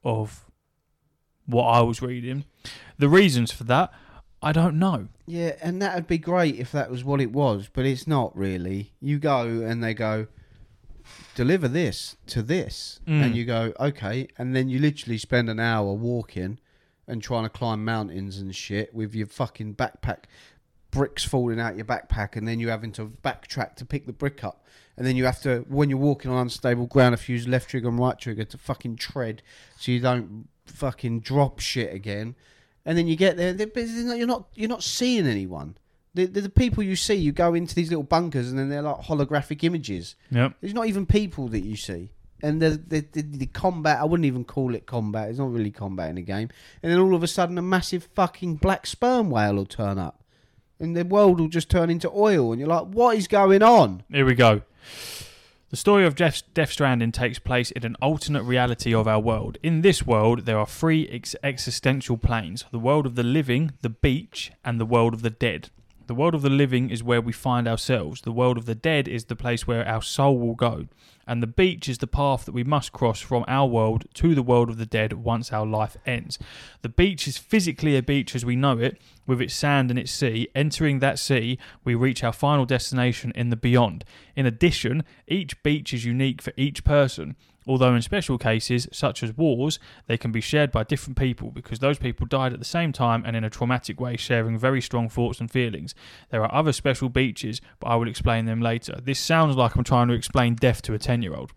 what I was reading. The reasons for that, I don't know. Yeah, and that would be great if that was what it was, but it's not really. You go and they go, deliver this to this, and you go, okay, and then you literally spend an hour walking and trying to climb mountains and shit with your fucking backpack, bricks falling out your backpack, and then you having to backtrack to pick the brick up, and then you have to, when you're walking on unstable ground, have to use left trigger and right trigger to fucking tread so you don't fucking drop shit again. And then you get there, you're not seeing anyone. The people you see, you go into these little bunkers, and then they're like holographic images. Yep. There's not even people that you see. And the combat, I wouldn't even call it combat. It's not really combat in the game. And then all of a sudden, a massive fucking black sperm whale will turn up, and the world will just turn into oil. And you're like, what is going on? Here we go. The story of Death Stranding takes place in an alternate reality of our world. In this world, there are three existential planes: the world of the living, the beach, and the world of the dead. The world of the living is where we find ourselves. The world of the dead is the place where our soul will go. And the beach is the path that we must cross from our world to the world of the dead once our life ends. The beach is physically a beach as we know it, with its sand and its sea. Entering that sea, we reach our final destination in the beyond. In addition, each beach is unique for each person, although in special cases, such as wars, they can be shared by different people because those people died at the same time and in a traumatic way, sharing very strong thoughts and feelings. There are other special beaches, but I will explain them later. This sounds like I'm trying to explain death to a 10-year-old.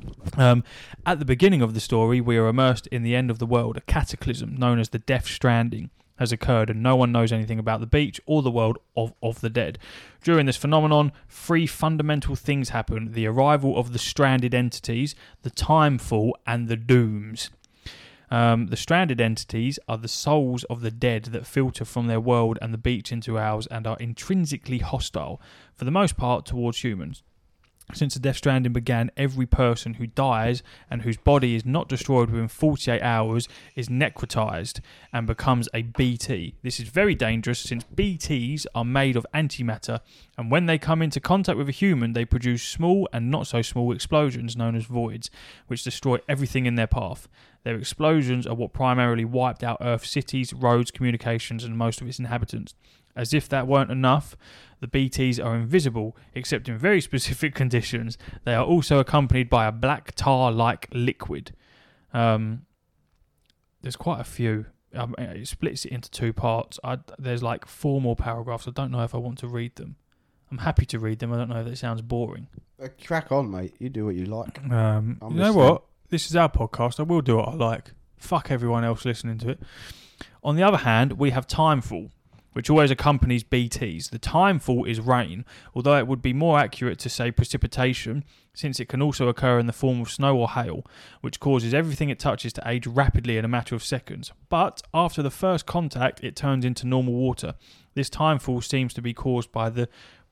At the beginning of the story, we are immersed in the end of the world. A cataclysm known as the Death Stranding has occurred, and no one knows anything about the beach or the world of the dead. During this phenomenon, three fundamental things happen: the arrival of the stranded entities, the timefall, and the dooms. The stranded entities are the souls of the dead that filter from their world and the beach into ours and are intrinsically hostile, for the most part, towards humans. Since the Death Stranding began, every person who dies and whose body is not destroyed within 48 hours is necrotized and becomes a BT. This is very dangerous since BTs are made of antimatter, and when they come into contact with a human, they produce small and not so small explosions known as voids, which destroy everything in their path. Their explosions are what primarily wiped out Earth's cities, roads, communications, and most of its inhabitants. As if that weren't enough, the BTs are invisible, except in very specific conditions. They are also accompanied by a black tar-like liquid. There's quite a few. It splits it into two parts. There's like 4 more paragraphs. I don't know if I want to read them. I'm happy to read them. I don't know if it sounds boring. Crack on, mate. You do what you like. You know what? This is our podcast. I will do what I like. Fuck everyone else listening to it. On the other hand, we have Timefall. which always accompanies BTs. The time fault is rain, although it would be more accurate to say precipitation, since it can also occur in the form of snow or hail, which causes everything it touches to age rapidly in a matter of seconds. But after the first contact, it turns into normal water. This time fall seems to be caused by the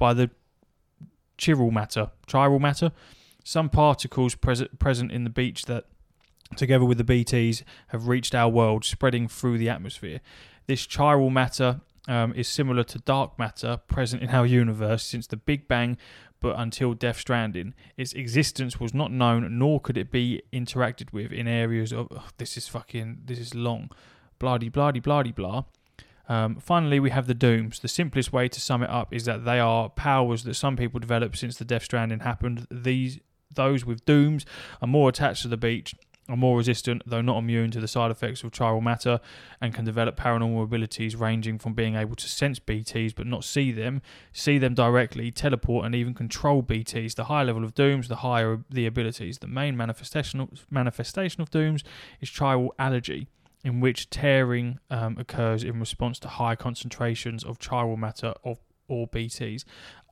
chiral matter, some particles present in the beach that, together with the BTs, have reached our world, spreading through the atmosphere. This chiral matter is similar to dark matter present in our universe since the Big Bang, but until Death Stranding. Its existence was not known, nor could it be interacted with in areas of... this is long. Blah-de, blah-de, blah-de, blah. Finally, we have the Dooms. The simplest way to sum it up is that they are powers that some people developed since the Death Stranding happened. Those with Dooms are more attached to the beach, are more resistant, though not immune to the side effects of chiral matter, and can develop paranormal abilities ranging from being able to sense BTs but not see them directly, teleport, and even control BTs. The higher level of Dooms, the higher the abilities. The main manifestation of Dooms is chiral allergy, in which tearing occurs in response to high concentrations of chiral matter or BTs.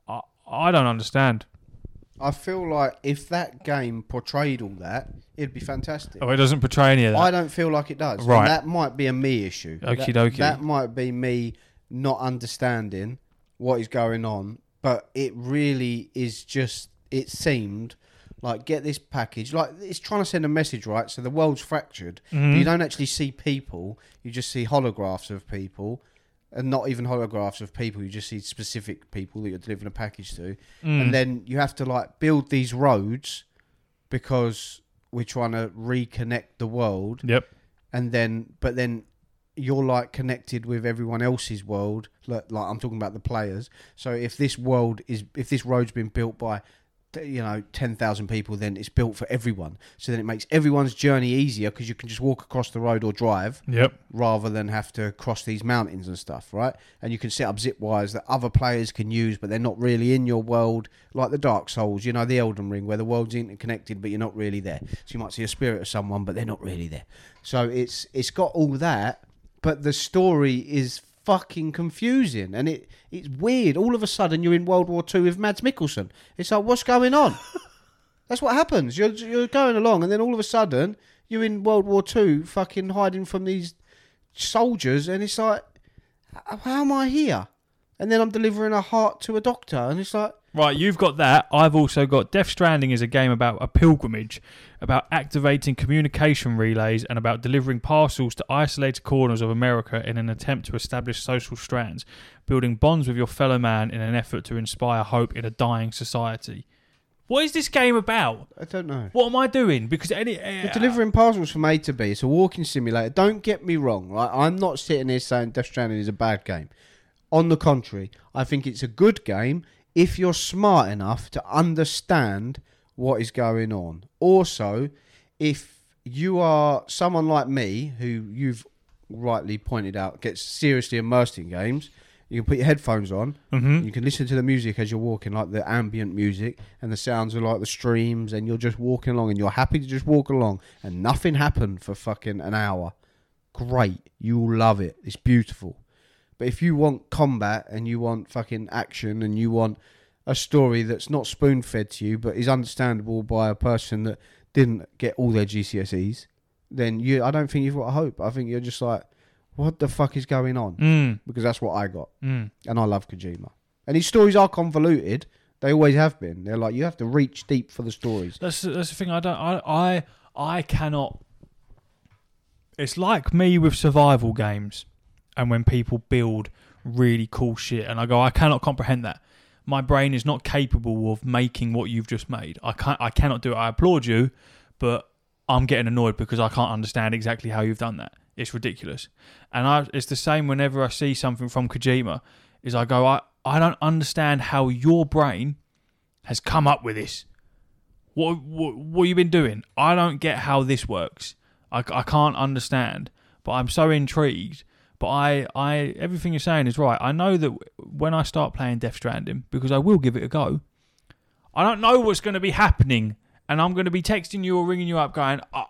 I don't understand. I feel like if that game portrayed all that, it'd be fantastic. Oh, it doesn't portray any of that? I don't feel like it does. Right. And that might be a me issue. Okie dokie. That might be me not understanding what is going on, but it really is just, it seemed like, get this package, like it's trying to send a message, right? So the world's fractured, but you don't actually see people, you just see holographs of people, and not even holographs of people, you just see specific people that you're delivering a package to. And then you have to like build these roads because we're trying to reconnect the world. Yep. But then you're like connected with everyone else's world. Like I'm talking about the players. So if this road's been built by 10,000 people, then it's built for everyone. So then it makes everyone's journey easier because you can just walk across the road or drive. Yep. Rather than have to cross these mountains and stuff, right? And you can set up zip wires that other players can use, but they're not really in your world, like the Dark Souls, the Elden Ring, where the world's interconnected, but you're not really there. So you might see a spirit of someone, but they're not really there. So it's got all that, but the story is fucking confusing, and it's weird. All of a sudden, you're in World War II with Mads Mikkelsen. It's like, what's going on? That's what happens. You're going along, and then all of a sudden, you're in World War II, fucking hiding from these soldiers, and it's like, how am I here? And then I'm delivering a heart to a doctor, and it's like... Right, you've got that. I've also got Death Stranding is a game about a pilgrimage, about activating communication relays, and about delivering parcels to isolated corners of America in an attempt to establish social strands, building bonds with your fellow man in an effort to inspire hope in a dying society. What is this game about? I don't know. What am I doing? Because you're delivering parcels from A to B. It's a walking simulator. Don't get me wrong, right? I'm not sitting here saying Death Stranding is a bad game. On the contrary, I think it's a good game if you're smart enough to understand what is going on. Also, if you are someone like me, who you've rightly pointed out gets seriously immersed in games, you can put your headphones on, you can listen to the music as you're walking, like the ambient music, and the sounds are like the streams, and you're just walking along, and you're happy to just walk along, and nothing happened for fucking an hour. Great. You'll love it. It's beautiful. But if you want combat and you want fucking action and you want a story that's not spoon-fed to you but is understandable by a person that didn't get all their GCSEs, then I don't think you've got a hope. I think you're just like, what the fuck is going on? Because that's what I got. And I love Kojima. And his stories are convoluted. They always have been. They're like, you have to reach deep for the stories. That's the thing. I cannot... It's like me with survival games. And when people build really cool shit, and I go, I cannot comprehend that. My brain is not capable of making what you've just made. I cannot do it. I applaud you, but I'm getting annoyed because I can't understand exactly how you've done that. It's ridiculous. And it's the same whenever I see something from Kojima, is I go, I don't understand how your brain has come up with this. What have you been doing? I don't get how this works. I can't understand, but I'm so intrigued. But I everything you're saying is right. I know that when I start playing Death Stranding, because I will give it a go, I don't know what's going to be happening, and I'm going to be texting you or ringing you up going,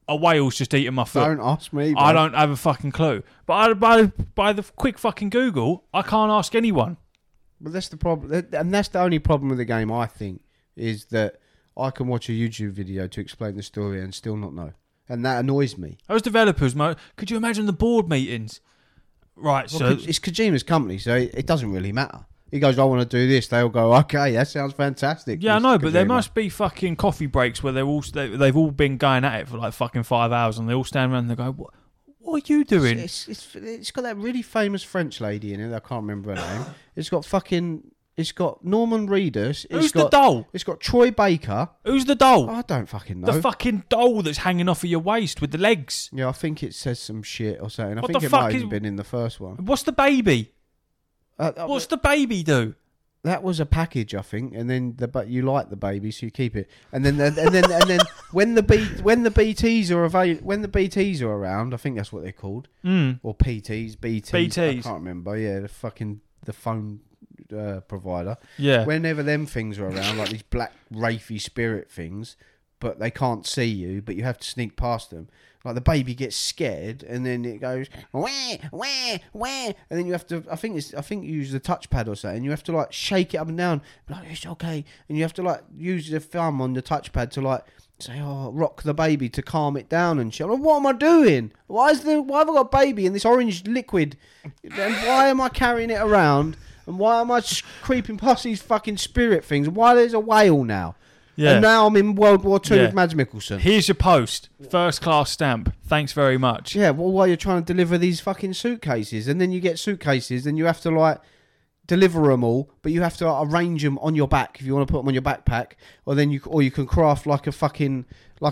a whale's just eating my foot. Don't ask me, bro. I don't have a fucking clue. But by the quick fucking Google, I can't ask anyone. But that's the problem, and that's the only problem with the game, I think, is that I can watch a YouTube video to explain the story and still not know. And that annoys me. Those developers, could you imagine the board meetings? Right, Well, so... it's Kojima's company, so it doesn't really matter. He goes, I want to do this. They all go, okay, that sounds fantastic. Yeah, I Mr. know, but there Kojima. must be fucking coffee breaks where they've all been going at it for like fucking 5 hours and they all stand around and they go, what are you doing? It's got that really famous French lady in it. I can't remember her name. It's got Norman Reedus. Who's the doll? It's got Troy Baker. Who's the doll? I don't fucking know. The fucking doll that's hanging off of your waist with the legs. Yeah, I think it says some shit or something. I What think the it fuck might have is- been in the first one. What's the baby? What's the baby do? That was a package, I think, and then but you like the baby, so you keep it. And then when the BTs are around, I think that's what they're called, or PTs, BTs. I BTs. can't remember. Yeah, the phone provider. Yeah. Whenever them things are around, like these black wraithy spirit things, but they can't see you, but you have to sneak past them. Like the baby gets scared, and then it goes wah wah wah, and then you have to. I think you use the touchpad or something. And you have to like shake it up and down, like it's okay, and you have to like use the thumb on the touchpad to like say, oh, rock the baby to calm it down and shit. Like, what am I doing? Why have I got a baby in this orange liquid? And why am I carrying it around? And why am I creeping past these fucking spirit things? Why there's a whale now? Yeah. And now I'm in World War II Yeah. with Mads Mikkelsen. Here's your post. First class stamp. Thanks very much. Yeah, well, while you're trying to deliver these fucking suitcases, and then you get suitcases, and you have to like deliver them all, but you have to arrange them on your back if you want to put them on your backpack, or you can craft like a fucking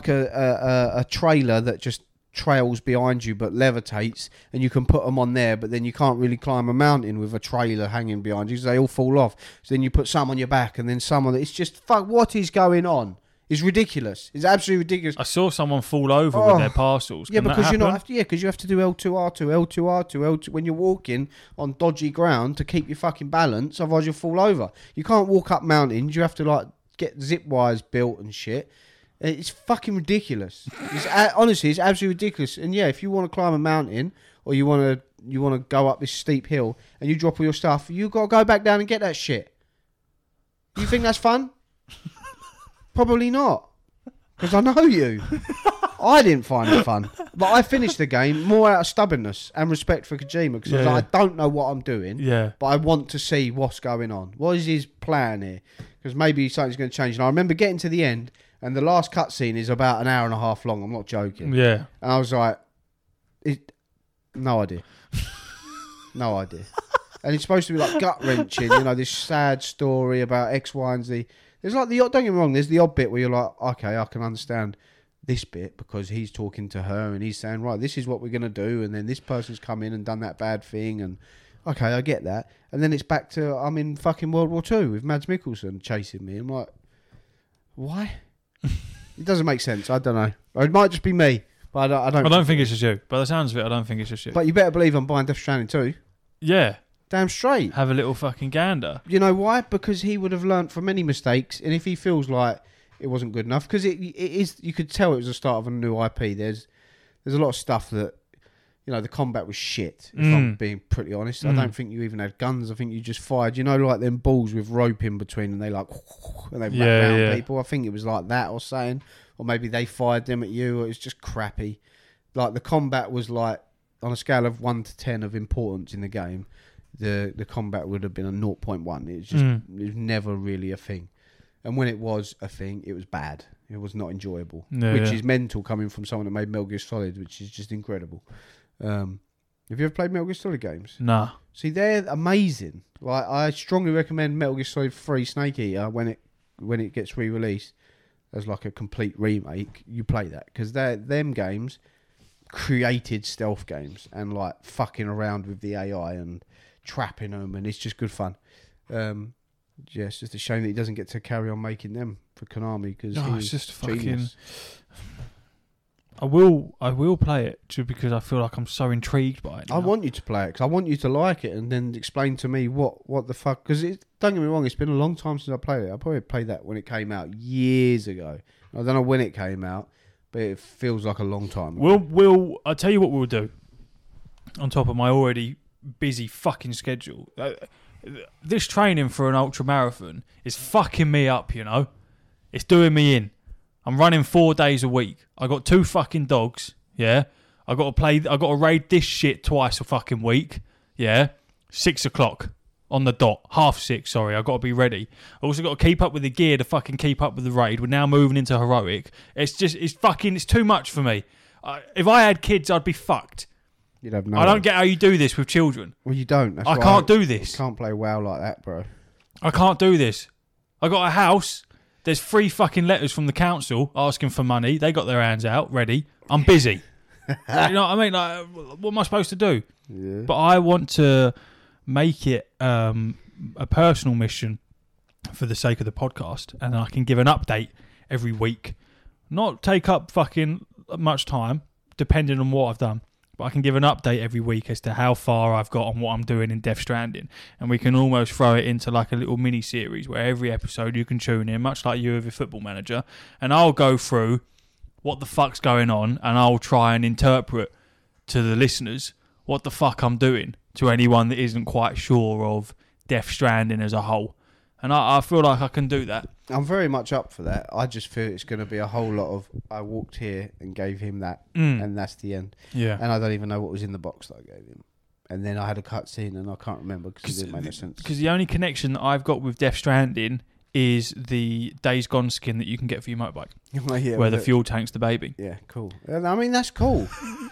a trailer that just trails behind you but levitates, and you can put them on there, but then you can't really climb a mountain with a trailer hanging behind you, so they all fall off. So then you put some on your back, and then some on. It's just fuck. What is going on? It's ridiculous. It's absolutely ridiculous. I saw someone fall over with their parcels. Yeah, Can that because you're happen? not. Because you have to do L2R2, L2R2, L2 when you're walking on dodgy ground to keep your fucking balance. Otherwise, you'll fall over. You can't walk up mountains. You have to like get zip wires built and shit. It's fucking ridiculous. Honestly, it's absolutely ridiculous. And yeah, if you want to climb a mountain or you want to go up this steep hill and you drop all your stuff, you got to go back down and get that shit. You think that's fun? Probably not, because I know you. I didn't find it fun, but I finished the game more out of stubbornness and respect for Kojima, because I was like, I don't know what I'm doing, but I want to see what's going on. What is his plan here? Because maybe something's going to change. And I remember getting to the end, and the last cutscene is about an hour and a half long. I'm not joking. Yeah. And I was like, no idea. No idea. And it's supposed to be like gut-wrenching, this sad story about X, Y, and Z. There's like don't get me wrong, there's the odd bit where you're like, okay, I can understand this bit because he's talking to her and he's saying, right, this is what we're going to do, and then this person's come in and done that bad thing, and okay, I get that. And then it's back to, I'm in fucking World War II with Mads Mikkelsen chasing me. I'm like, why? It doesn't make sense. I don't know. Or it might just be me, but I don't think it's just you. By the sounds of it, I don't think it's just you. But you better believe I'm buying Death Stranding too. Yeah. Damn straight. Have a little fucking gander. You know why? Because he would have learnt from many mistakes, and if he feels like it wasn't good enough, because it is, you could tell it was the start of a new IP. There's a lot of stuff that, the combat was shit, if I'm being pretty honest. I don't think you even had guns. I think you just fired, like them balls with rope in between, and they and they wrap around people. I think it was like that or something, or maybe they fired them at you, or it was just crappy. Like the combat was like, on a scale of 1 to 10 of importance in the game, the combat would have been a 0.1. It was never really a thing. And when it was a thing, it was bad. It was not enjoyable, which is mental coming from someone that made Metal Gear Solid, which is just incredible. Have you ever played Metal Gear Solid games? Nah. See, they're amazing. Like, I strongly recommend Metal Gear Solid 3 Snake Eater when it gets re-released as like a complete remake. You play that, because them games created stealth games and like fucking around with the AI and trapping them, and it's just good fun. It's just a shame that he doesn't get to carry on making them for Konami, because it's just fucking genius. I will play it just because I feel like I'm so intrigued by it now. I want you to play it because I want you to like it, and then explain to me what the fuck, because don't get me wrong, it's been a long time since I played it. I probably played that when it came out years ago. I don't know when it came out, but it feels like a long time ago. I'll tell you what we'll do. On top of my already busy fucking schedule, this training for an ultra marathon is fucking me up. You know, it's doing me in. I'm running 4 days a week. I got 2 fucking dogs. Yeah, I got to raid this shit twice a fucking week. Yeah, 6 o'clock on the dot, 6:30. Sorry, I got to be ready. I also got to keep up with the gear to fucking keep up with the raid. We're now moving into heroic. It's too much for me. If I had kids, I'd be fucked. You'd have no. I don't get how you do this with children. Well, you don't. That's I why can't do this. You can't play WoW like that, bro. I can't do this. I got a house. There's 3 fucking letters from the council asking for money. They got their hands out, ready. I'm busy. You know what I mean? Like, what am I supposed to do? Yeah. But I want to make it a personal mission for the sake of the podcast, and I can give an update every week. Not take up fucking much time, depending on what I've done. But I can give an update every week as to how far I've got on what I'm doing in Death Stranding. And we can almost throw it into like a little mini-series where every episode you can tune in, much like you with your Football Manager. And I'll go through what the fuck's going on, and I'll try and interpret to the listeners what the fuck I'm doing to anyone that isn't quite sure of Death Stranding as a whole. And I feel like I can do that. I'm very much up for that. I just feel it's going to be a whole lot of I walked here and gave him that, and that's the end. Yeah. And I don't even know what was in the box that I gave him. And then I had a cutscene and I can't remember because it didn't make no sense. Because the only connection that I've got with Death Stranding is the Days Gone skin that you can get for your motorbike, Yeah, where the fuel tank's the baby. Yeah, cool. And I mean, that's cool.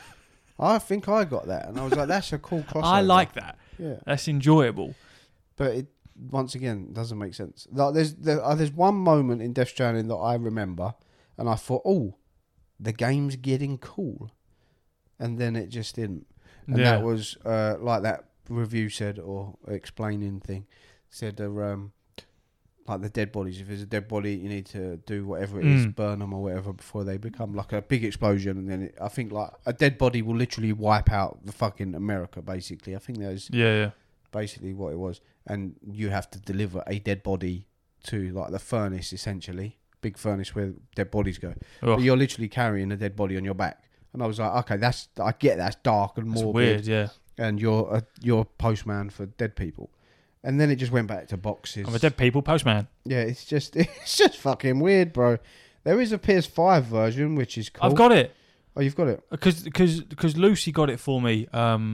I think I got that, and I was like, that's a cool crossover. I like that. Yeah. That's enjoyable. But it, once again, doesn't make sense. Like, there's one moment in Death Stranding that I remember, and I thought, oh, the game's getting cool. And then it just didn't. And that was, like that review said, or explaining thing, said, like the dead bodies. If there's a dead body, you need to do whatever it is, burn them or whatever before they become like a big explosion. And then I think like a dead body will literally wipe out the fucking America, basically. I think that's basically what it was. And you have to deliver a dead body to like the furnace, essentially. Big furnace where dead bodies go. Oh. But you're literally carrying a dead body on your back. And I was like, okay, I get that's dark and That's morbid. weird, yeah. And you're a postman for dead people. And then it just went back to boxes. I'm a dead people postman. Yeah, it's just fucking weird, bro. There is a PS5 version, which is cool. I've got it. Oh, you've got it? Because Lucy got it for me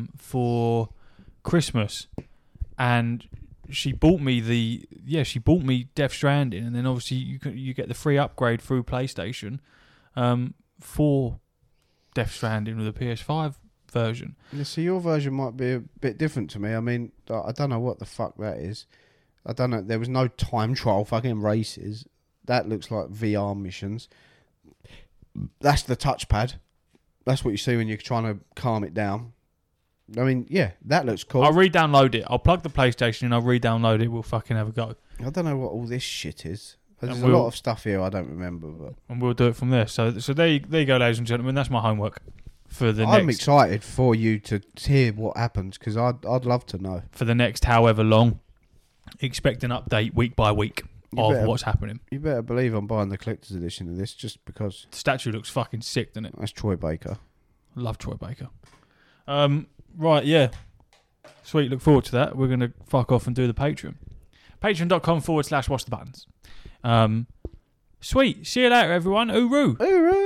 for Christmas. And she bought me Death Stranding. And then obviously you get the free upgrade through PlayStation for Death Stranding with a PS5 version. Yeah, so your version might be a bit different to me. I mean, I don't know what the fuck that is. I don't know. There was no time trial fucking races. That looks like VR missions. That's the touchpad. That's what you see when you're trying to calm it down. I mean, yeah, that looks cool. I'll re-download it. I'll plug the PlayStation and I'll re-download it. We'll fucking have a go. I don't know what all this shit is. There's a lot of stuff here I don't remember. But. And we'll do it from there. So there you go, ladies and gentlemen. That's my homework for the I'm excited for you to hear what happens because I'd love to know. For the next however long, expect an update week by week of what's happening. You better believe I'm buying the collector's edition of this just because. The statue looks fucking sick, doesn't it? That's Troy Baker. Love Troy Baker. Right, yeah. Sweet, look forward to that. We're going to fuck off and do the Patreon. Patreon.com/what's the buttons. Sweet. See you later, everyone. Hooroo. Hooroo.